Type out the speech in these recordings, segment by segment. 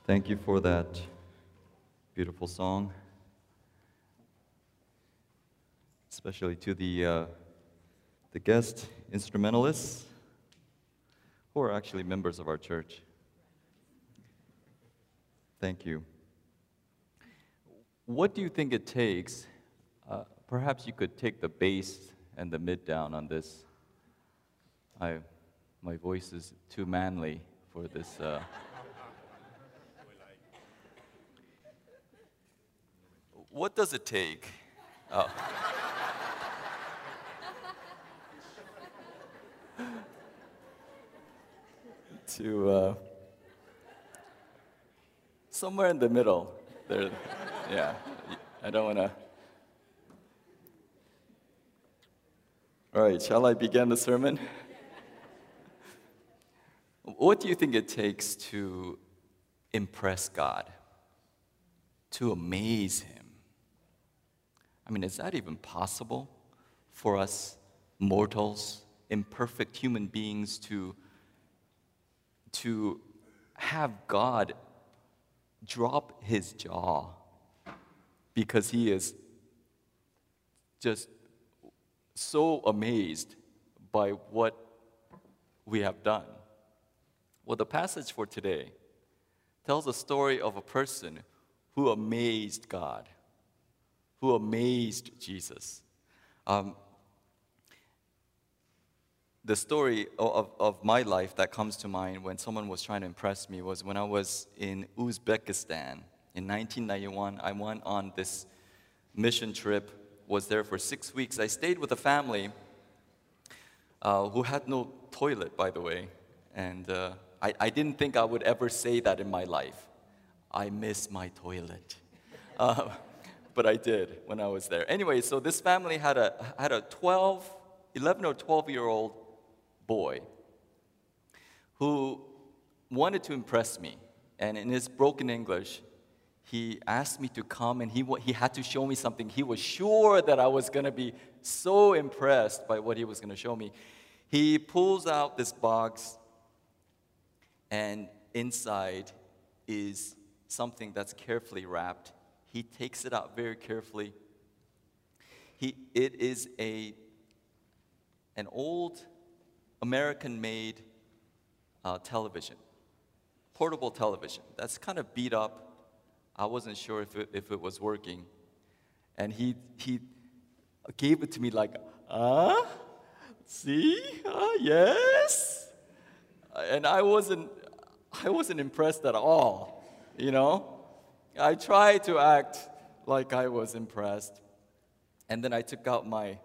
Thank you for that beautiful song, especially to the guest instrumentalists who are actually members of our church. Thank you. What do you think it takes? Perhaps you could take the bass and the mid down on this. My voice is too manly for this. What does it take? Oh. To somewhere in the middle. There, yeah. I don't want to. All right, shall I begin the sermon? What do you think it takes to impress God? To amaze Him? I mean, is that even possible for us mortals, imperfect human beings, to have God drop His jaw because He is just so amazed by what we have done? Well, the passage for today tells a story of a person who amazed God, who amazed Jesus. The story of my life that comes to mind when someone was trying to impress me was when I was in Uzbekistan in 1991. I went on this mission trip, was there for 6 weeks. I stayed with a family who had no toilet, by the way, and I didn't think I would ever say that in my life. I miss my toilet. But I did when I was there. Anyway, so this family had a 11 or 12-year-old boy who wanted to impress me. And in his broken English, he asked me to come, and he had to show me something. He was sure that I was going to be so impressed by what he was going to show me. He pulls out this box, and inside is something that's carefully wrapped. He takes it out very carefully. It is an old American-made television, portable television that's kind of beat up. I wasn't sure if it was working, and he gave it to me like, see, yes, and I wasn't impressed at all, you know. I tried to act like I was impressed, and then I took out my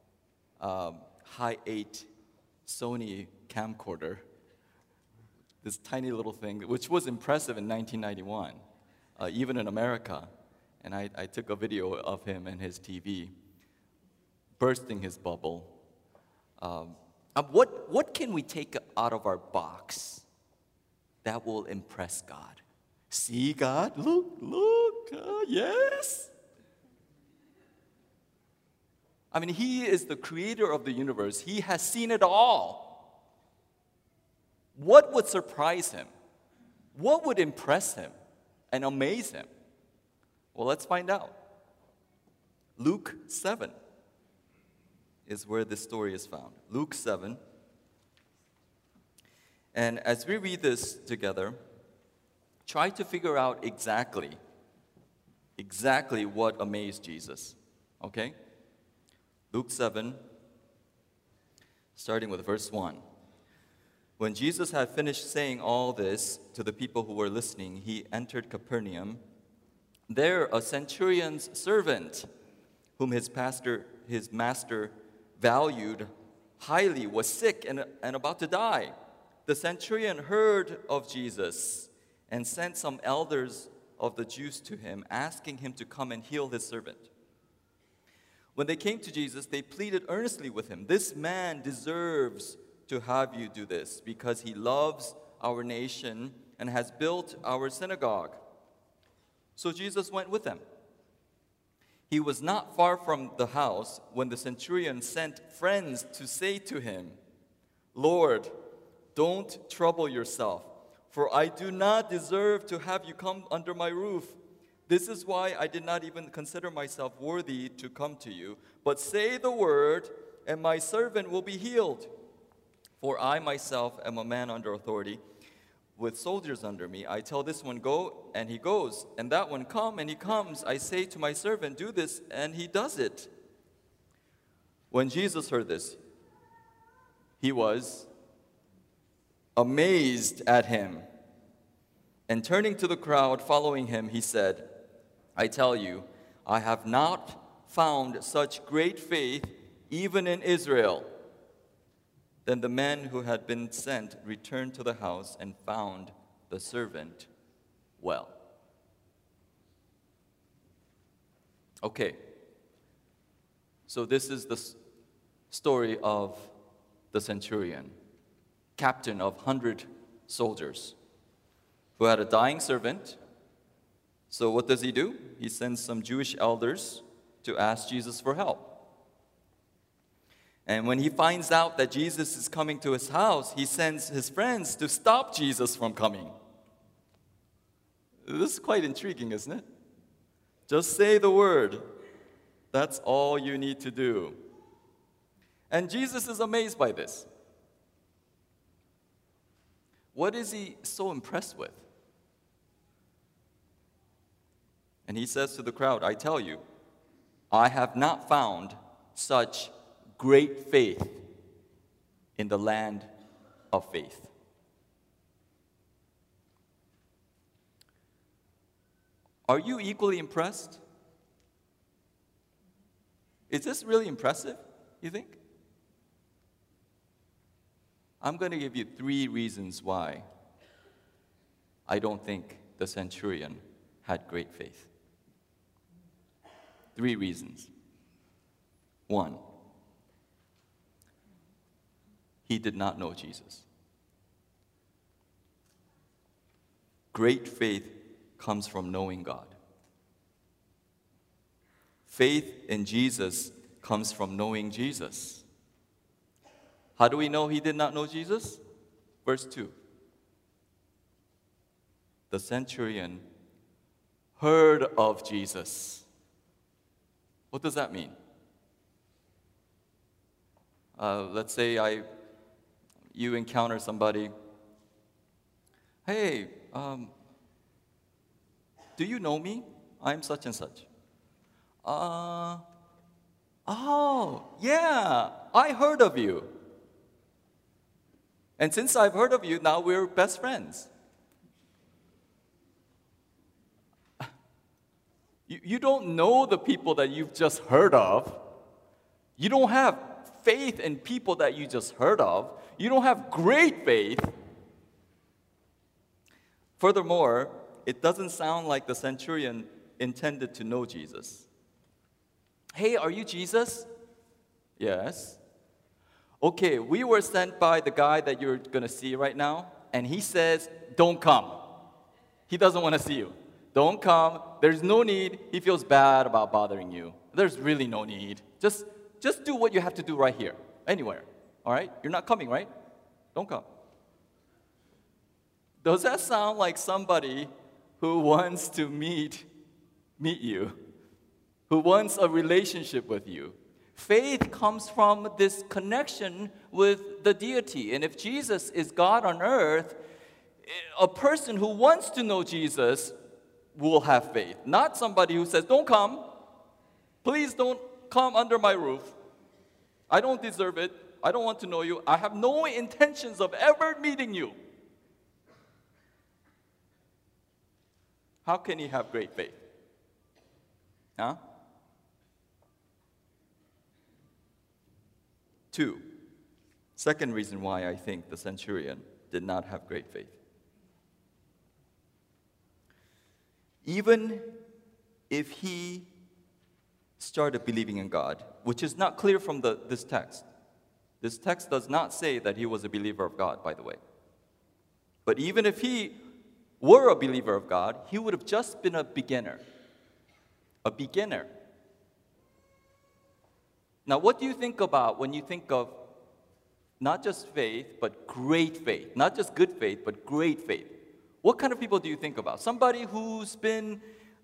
Hi8 Sony camcorder, this tiny little thing, which was impressive in 1991, even in America, and I took a video of him and his TV, bursting his bubble. What can we take out of our box that will impress God? See, God, look, yes. I mean, He is the creator of the universe. He has seen it all. What would surprise Him? What would impress Him and amaze Him? Well, let's find out. Luke 7 is where this story is found. Luke 7. And as we read this together, try to figure out exactly what amazed Jesus, okay? Luke 7, starting with verse 1. When Jesus had finished saying all this to the people who were listening, He entered Capernaum. There a centurion's servant, whom his master valued highly, was sick and about to die. The centurion heard of Jesus and sent some elders of the Jews to Him, asking Him to come and heal his servant. When they came to Jesus, they pleaded earnestly with Him, "This man deserves to have you do this, because he loves our nation and has built our synagogue." So Jesus went with them. He was not far from the house when the centurion sent friends to say to him, "Lord, don't trouble yourself, for I do not deserve to have you come under my roof. This is why I did not even consider myself worthy to come to you. But say the word, and my servant will be healed. For I myself am a man under authority, with soldiers under me. I tell this one, go, and he goes. And that one, come, and he comes. I say to my servant, do this, and he does it. When Jesus heard this, he was amazed at him. And turning to the crowd following him, he said, I tell you, I have not found such great faith even in Israel. Then the men who had been sent returned to the house and found the servant well. Okay, so this is the story of the centurion, captain of 100 soldiers, who had a dying servant. So what does he do? He sends some Jewish elders to ask Jesus for help. And when he finds out that Jesus is coming to his house, he sends his friends to stop Jesus from coming. This is quite intriguing, isn't it? Just say the word. That's all you need to do. And Jesus is amazed by this. What is he so impressed with? And he says to the crowd, I tell you, I have not found such great faith in the land of faith. Are you equally impressed? Is this really impressive, you think? I'm going to give you 3 reasons why I don't think the centurion had great faith. 3 reasons. 1, he did not know Jesus. Great faith comes from knowing God. Faith in Jesus comes from knowing Jesus. How do we know he did not know Jesus? Verse 2. The centurion heard of Jesus. What does that mean? Let's say you encounter somebody. Hey, do you know me? I'm such and such. Oh, yeah, I heard of you. And since I've heard of you, now we're best friends. You don't know the people that you've just heard of. You don't have faith in people that you just heard of. You don't have great faith. Furthermore, it doesn't sound like the centurion intended to know Jesus. Hey, are you Jesus? Yes. Okay, we were sent by the guy that you're going to see right now, and he says, don't come. He doesn't want to see you. Don't come. There's no need. He feels bad about bothering you. There's really no need. Just do what you have to do right here, anywhere. All right? You're not coming, right? Don't come. Does that sound like somebody who wants to meet you, who wants a relationship with you? Faith comes from this connection with the deity. And if Jesus is God on earth, a person who wants to know Jesus will have faith. Not somebody who says, don't come. Please don't come under my roof. I don't deserve it. I don't want to know you. I have no intentions of ever meeting you. How can he have great faith? Huh? 2, second reason why I think the centurion did not have great faith. Even if he started believing in God, which is not clear from this text. This text does not say that he was a believer of God, by the way. But even if he were a believer of God, he would have just been a beginner. A beginner. Now, what do you think about when you think of not just faith, but great faith? Not just good faith, but great faith. What kind of people do you think about? Somebody who's been,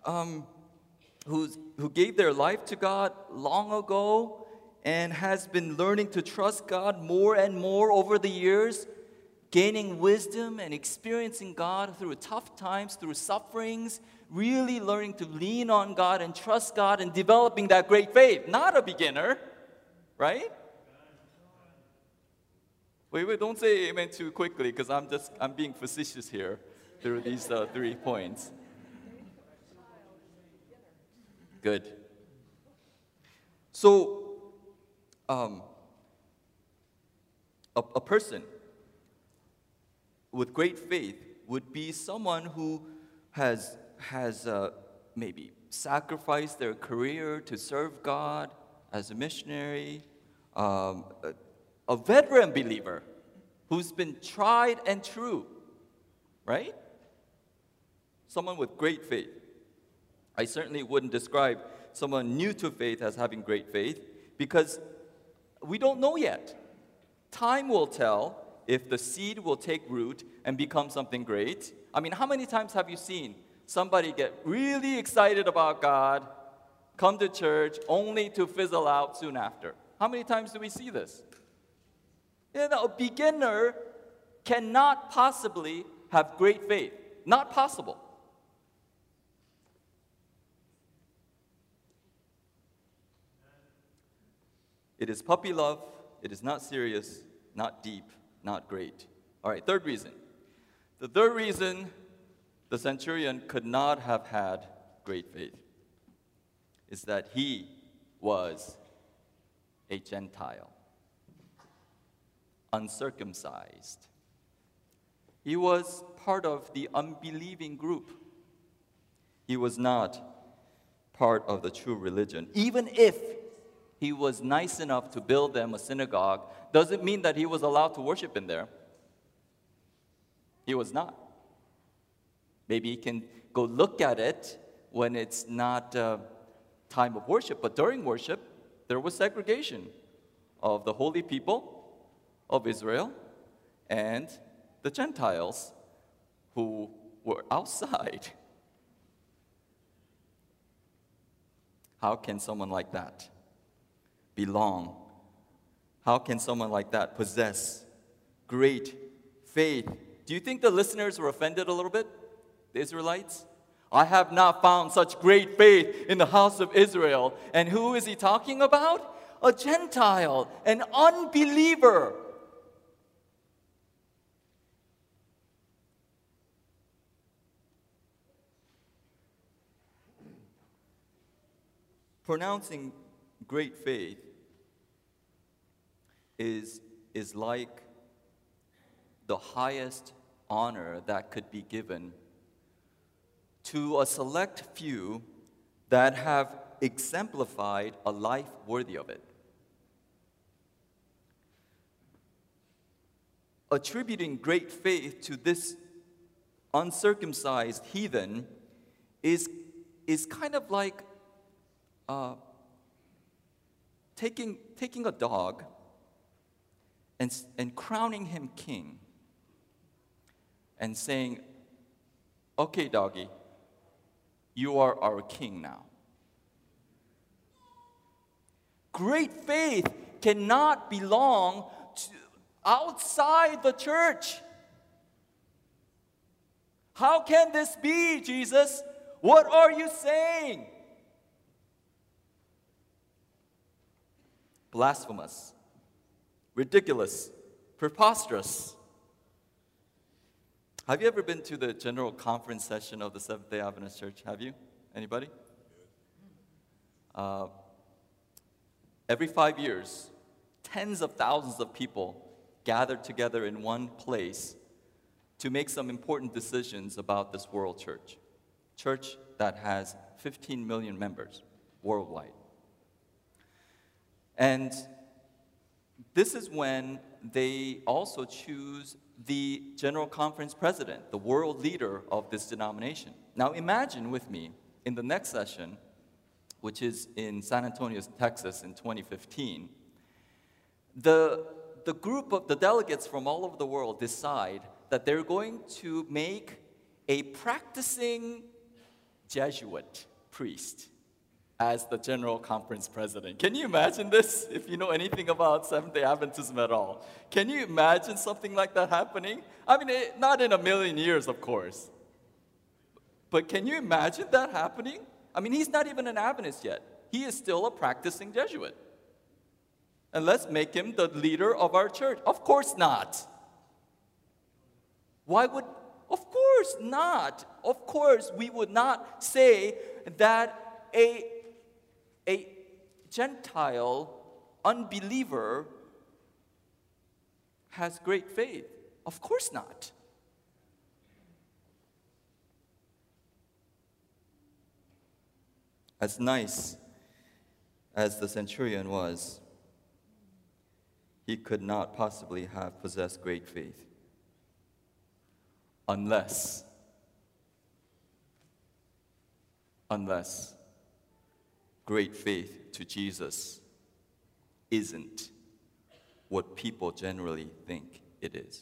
who gave their life to God long ago and has been learning to trust God more and more over the years, gaining wisdom and experiencing God through tough times, through sufferings, really learning to lean on God and trust God and developing that great faith. Not a beginner, right? Wait, don't say amen too quickly because I'm being facetious here through these 3 points. Good. So, a person with great faith would be someone who has maybe sacrificed their career to serve God as a missionary, a veteran believer who's been tried and true, right? Someone with great faith. I certainly wouldn't describe someone new to faith as having great faith because we don't know yet. Time will tell if the seed will take root and become something great. I mean, how many times have you seen somebody get really excited about God, come to church, only to fizzle out soon after? How many times do we see this? You know, a beginner cannot possibly have great faith. Not possible. It is puppy love. It is not serious, not deep, not great. All right, third reason. The third reason the centurion could not have had great faith is that he was a Gentile, uncircumcised. He was part of the unbelieving group. He was not part of the true religion. Even if he was nice enough to build them a synagogue, doesn't mean that he was allowed to worship in there. He was not. Maybe he can go look at it when it's not time of worship, but during worship, there was segregation of the holy people of Israel and the Gentiles who were outside. How can someone like that belong? How can someone like that possess great faith? Do you think the listeners were offended a little bit? The Israelites? I have not found such great faith in the house of Israel. And who is he talking about? A Gentile, an unbeliever. Pronouncing great faith is like the highest honor that could be given to a select few that have exemplified a life worthy of it. Attributing great faith to this uncircumcised heathen is kind of like taking a dog and crowning him king and saying, okay, doggy, you are our king now. Great faith cannot belong to outside the church. How can this be, Jesus? What are you saying? Blasphemous, ridiculous, preposterous. Have you ever been to the general conference session of the Seventh-day Adventist Church? Have you? Anybody? Every 5 years, tens of thousands of people gather together in one place to make some important decisions about this world church. Church that has 15 million members worldwide. And this is when they also choose the General Conference president, the world leader of this denomination. Now imagine with me, in the next session, which is in San Antonio, Texas in 2015, the group of the delegates from all over the world decide that they're going to make a practicing Jesuit priest as the General Conference president. Can you imagine this? If you know anything about Seventh-day Adventism at all, can you imagine something like that happening? I mean, not in a million years, of course. But can you imagine that happening? I mean, he's not even an Adventist yet. He is still a practicing Jesuit. And let's make him the leader of our church. Of course not. Why would, of course not. Of course, we would not say that a Gentile unbeliever has great faith. Of course not. As nice as the centurion was, he could not possibly have possessed great faith unless great faith to Jesus isn't what people generally think it is.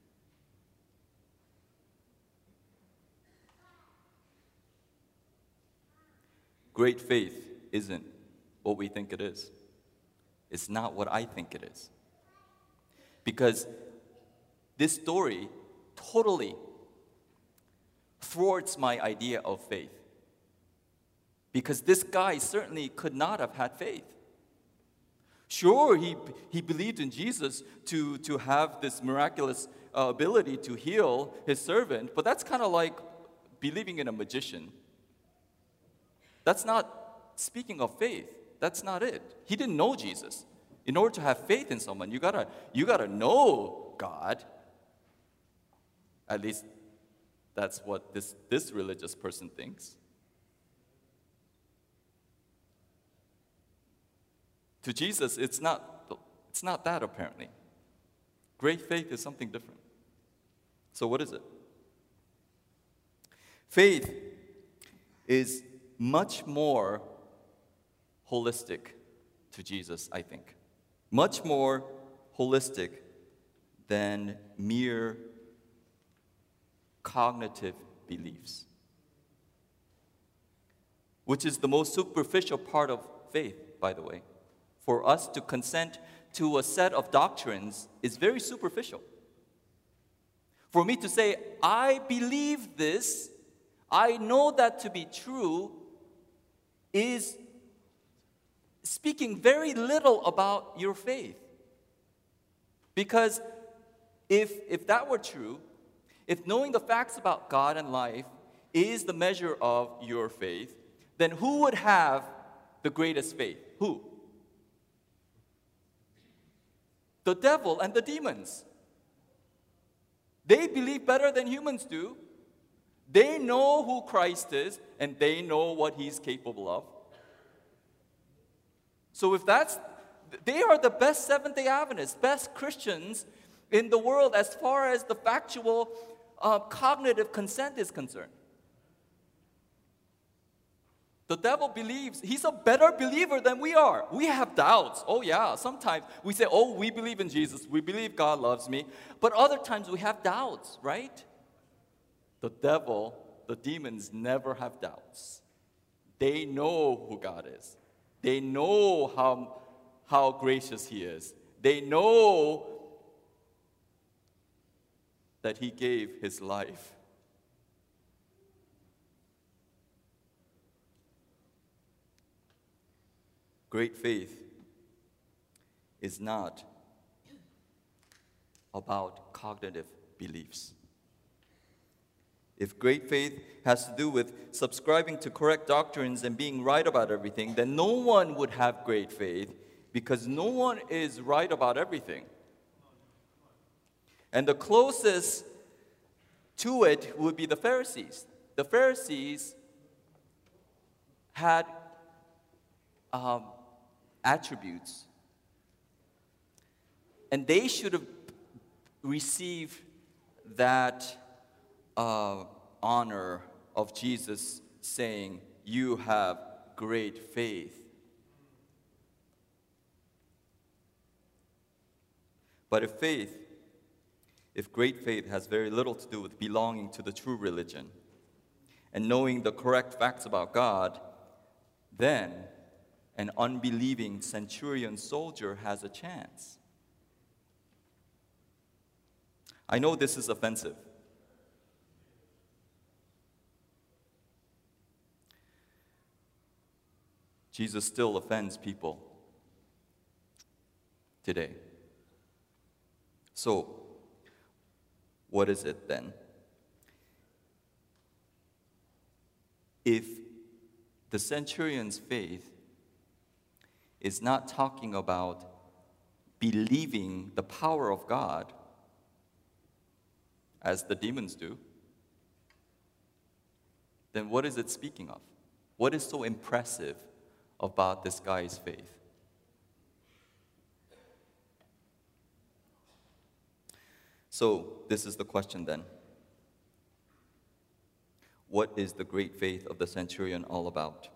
Great faith isn't what we think it is. It's not what I think it is. Because this story totally thwarts my idea of faith. Because this guy certainly could not have had faith. Sure, he believed in Jesus to have this miraculous ability to heal his servant, but that's kind of like believing in a magician. That's not speaking of faith. That's not it. He didn't know Jesus. In order to have faith in someone, you gotta know God. At least that's what this religious person thinks. To Jesus, it's not that apparently. Great faith is something different. So what is it? Faith is much more holistic to Jesus, I think. Much more holistic than mere cognitive beliefs, which is the most superficial part of faith, by the way. For us to consent to a set of doctrines is very superficial. For me to say, I believe this, I know that to be true, is speaking very little about your faith. Because if that were true, if knowing the facts about God and life is the measure of your faith, then who would have the greatest faith? Who? The devil and the demons. They believe better than humans do. They know who Christ is, and they know what he's capable of. So if they are the best Seventh-day Adventists, best Christians in the world as far as the factual cognitive consent is concerned. The devil believes, he's a better believer than we are. We have doubts. Oh yeah, sometimes we say, oh, we believe in Jesus. We believe God loves me. But other times we have doubts, right? The devil, the demons never have doubts. They know who God is. They know how gracious he is. They know that he gave his life. Great faith is not about cognitive beliefs. If great faith has to do with subscribing to correct doctrines and being right about everything, then no one would have great faith because no one is right about everything. And the closest to it would be the Pharisees. The Pharisees had attributes, and they should have received that honor of Jesus saying, "You have great faith." But if faith if great faith has very little to do with belonging to the true religion and knowing the correct facts about God, then an unbelieving centurion soldier has a chance. I know this is offensive. Jesus still offends people today. So, what is it then? If the centurion's faith is not talking about believing the power of God, as the demons do, then what is it speaking of? What is so impressive about this guy's faith? So, this is the question then. What is the great faith of the centurion all about?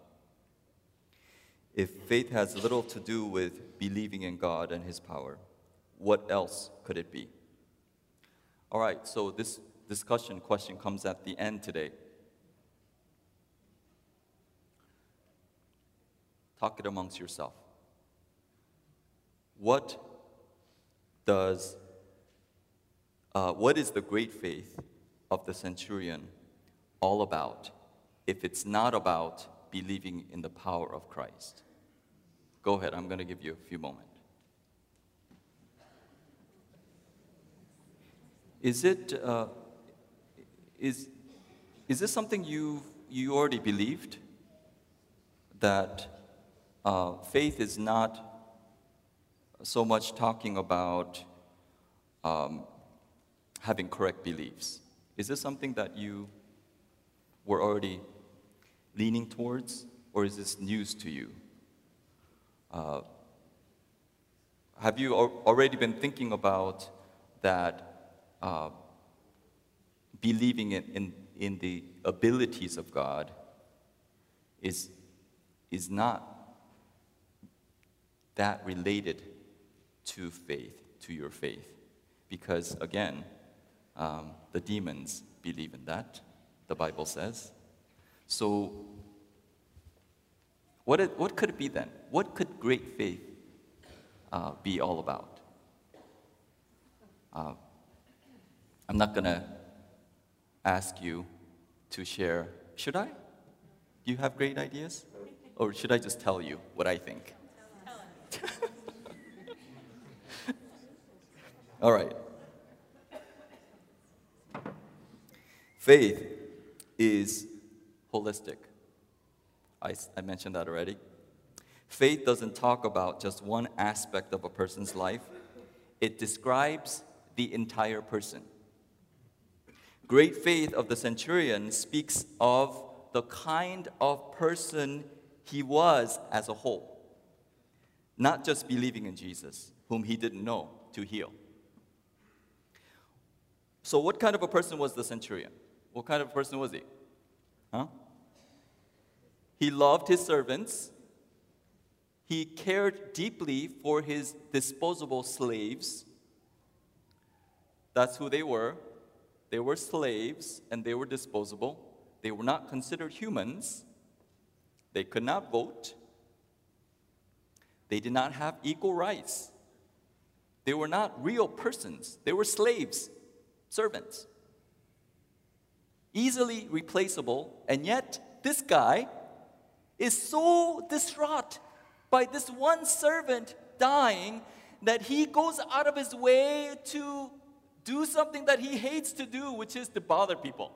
If faith has little to do with believing in God and His power, what else could it be? All right, so this discussion question comes at the end today. Talk it amongst yourself. What is the great faith of the centurion all about if it's not about believing in the power of Christ? Go ahead, I'm going to give you a few moments. Is this something you already believed? That faith is not so much talking about having correct beliefs. Is this something that you were already leaning towards, or is this news to you? Have you already been thinking about that believing in the abilities of God is not that related to faith, to your faith? Because again, the demons believe in that, the Bible says. So what could it be then? What could great faith be all about? I'm not going to ask you to share. Should I? Do you have great ideas? Or should I just tell you what I think? All right. Faith is holistic. I mentioned that already. Faith doesn't talk about just one aspect of a person's life. It describes the entire person. Great faith of the centurion speaks of the kind of person he was as a whole, not just believing in Jesus, whom he didn't know to heal. So what kind of a person was the centurion? What kind of person was he? He loved his servants. He cared deeply for his disposable slaves. That's who they were. They were slaves and they were disposable. They were not considered humans. They could not vote. They did not have equal rights. They were not real persons. They were slaves, servants. Easily replaceable, and yet this guy is so distraught by this one servant dying that he goes out of his way to do something that he hates to do, which is to bother people.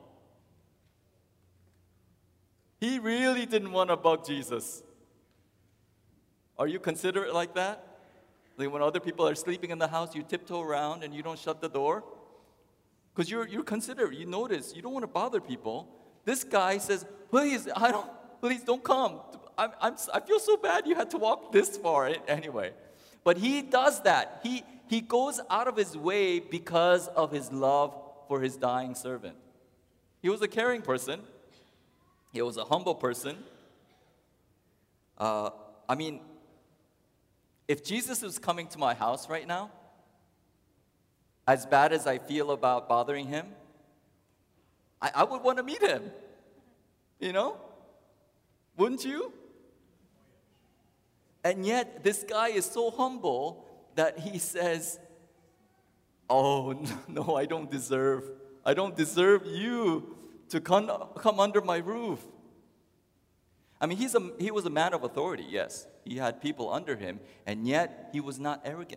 He really didn't want to bug Jesus. Are you considerate like that? Like when other people are sleeping in the house, you tiptoe around and you don't shut the door? Because you're considerate. You notice. You don't want to bother people. This guy says, please don't come. I feel so bad you had to walk this far anyway. But he does that. He goes out of his way because of his love for his dying servant. He was a caring person. He was a humble person. If Jesus was coming to my house right now, As bad as I feel about bothering him, I would want to meet him. You know? Wouldn't you? And yet, this guy is so humble that he says, oh, no, I don't deserve you to come under my roof. I mean, he was a man of authority, yes. He had people under him, and yet he was not arrogant.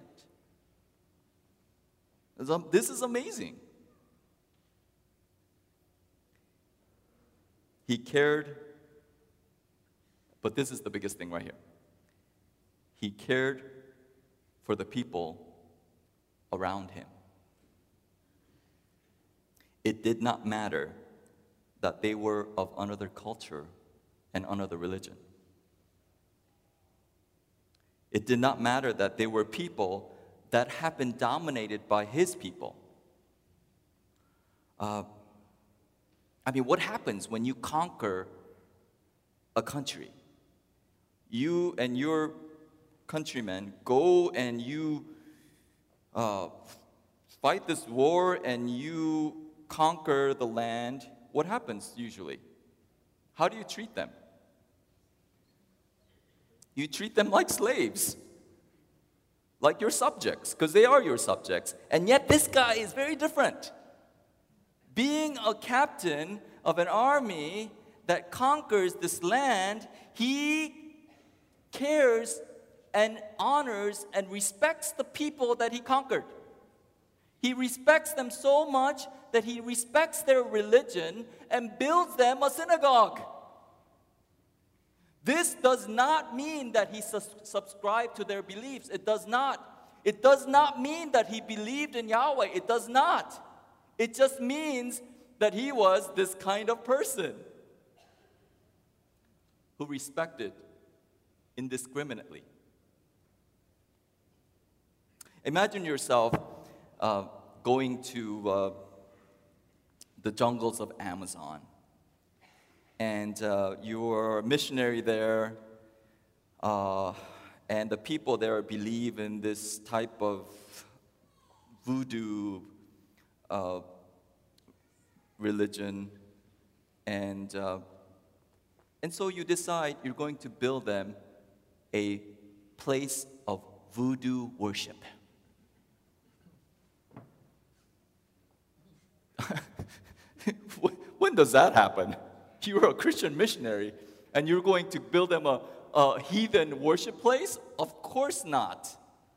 This is amazing. He cared, but this is the biggest thing right here. He cared for the people around him. It did not matter that they were of another culture and another religion. It did not matter that they were people that had been dominated by his people. I mean, what happens when you conquer a country? You and your countrymen go and you fight this war and you conquer the land. What happens usually? How do you treat them? You treat them like slaves, like your subjects, because they are your subjects. And yet this guy is very different. Being a captain of an army that conquers this land, he cares and honors and respects the people that he conquered. He respects them so much that he respects their religion and builds them a synagogue. This does not mean that he subscribed to their beliefs. It does not. It does not mean that he believed in Yahweh. It does not. It just means that he was this kind of person who respected indiscriminately. Imagine yourself going to the jungles of Amazon, and you're a missionary there, and the people there believe in this type of voodoo religion, and so you decide you're going to build them a place of voodoo worship. When does that happen? You're a Christian missionary, and you're going to build them a heathen worship place? Of course not.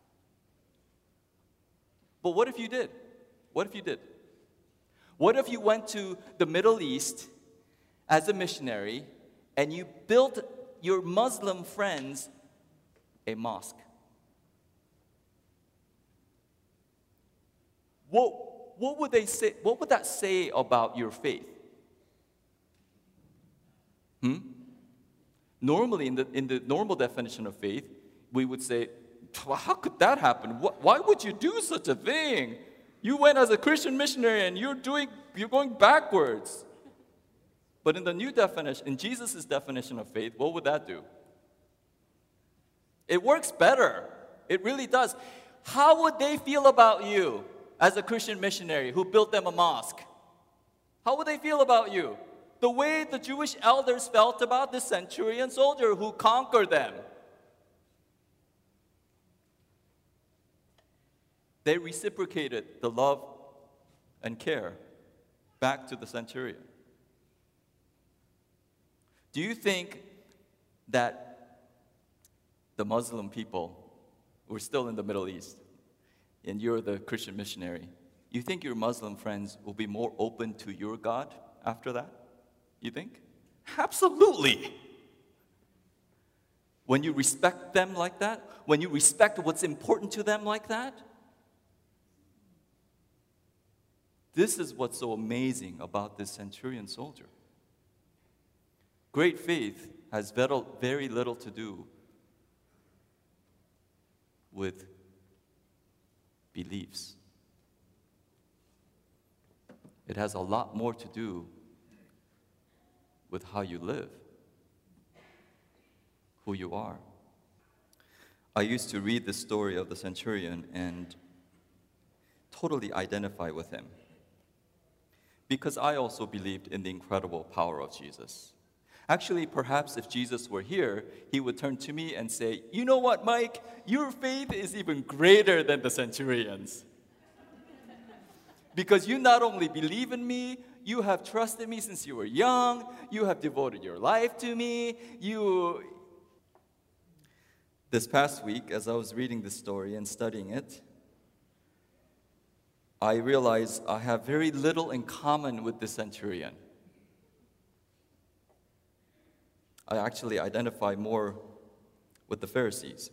But what if you did? What if you did? What if you went to the Middle East as a missionary, and you built your Muslim friends a mosque? What would they say? What would that say about your faith? Normally, in the normal definition of faith, we would say, how could that happen? Why would you do such a thing? You went as a Christian missionary and you're going backwards. But in the new definition, in Jesus' definition of faith, what would that do? It works better. It really does. How would they feel about you as a Christian missionary who built them a mosque? How would they feel about you? The way the Jewish elders felt about the centurion soldier who conquered them. They reciprocated the love and care back to the centurion. Do you think that the Muslim people, we're still in the Middle East, and you're the Christian missionary, you think your Muslim friends will be more open to your God after that? You think? Absolutely. When you respect them like that, when you respect what's important to them like that, this is what's so amazing about this centurion soldier. Great faith has very little to do with beliefs. It has a lot more to do with how you live, who you are. I used to read the story of the centurion, and totally identify with him. Because I also believed in the incredible power of Jesus. Actually, perhaps if Jesus were here, he would turn to me and say, "You know what, Mike? Your faith is even greater than the centurion's. Because you not only believe in me, you have trusted me since you were young, you have devoted your life to me, This past week, as I was reading this story and studying it, I realized I have very little in common with the centurion. I actually identify more with the Pharisees.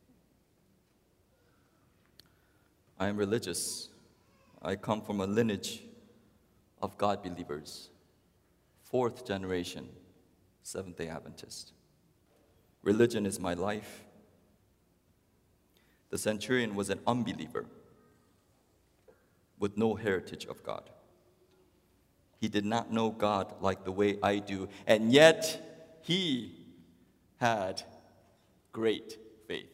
I am religious. I come from a lineage of God believers, 4th generation Seventh-day Adventist. Religion is my life. The centurion was an unbeliever with no heritage of God. He did not know God like the way I do, and yet he had great faith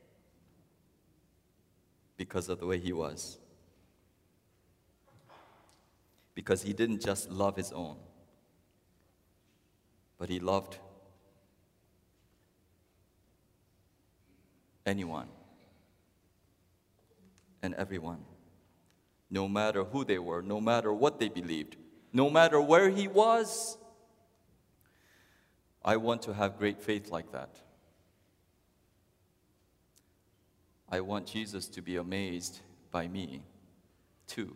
because of the way he was. Because he didn't just love his own, but he loved anyone and everyone, no matter who they were, no matter what they believed, no matter where he was. I want to have great faith like that. I want Jesus to be amazed by me, too,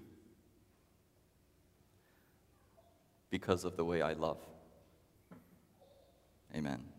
because of the way I love. Amen.